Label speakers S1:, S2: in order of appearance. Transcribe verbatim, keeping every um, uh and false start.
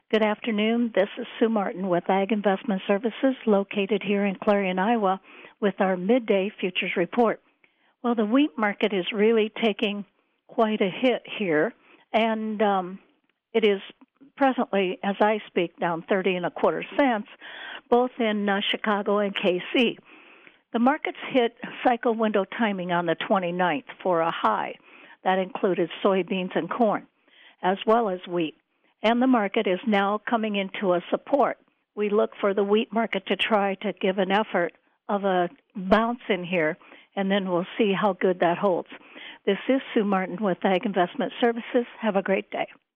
S1: Good afternoon. This is Sue Martin with Ag Investment Services located here in Clarion, Iowa with our midday futures report. Well, the wheat market is really taking quite a hit here, and um, it is presently, as I speak, down thirty and a quarter cents, both in uh, Chicago and K C. The markets hit cycle window timing on the twenty-ninth for a high. That included soybeans and corn, as well as wheat. And the market is now coming into a support. We look for the wheat market to try to give an effort of a bounce in here, and then we'll see how good that holds. This is Sue Martin with Ag Investment Services. Have a great day.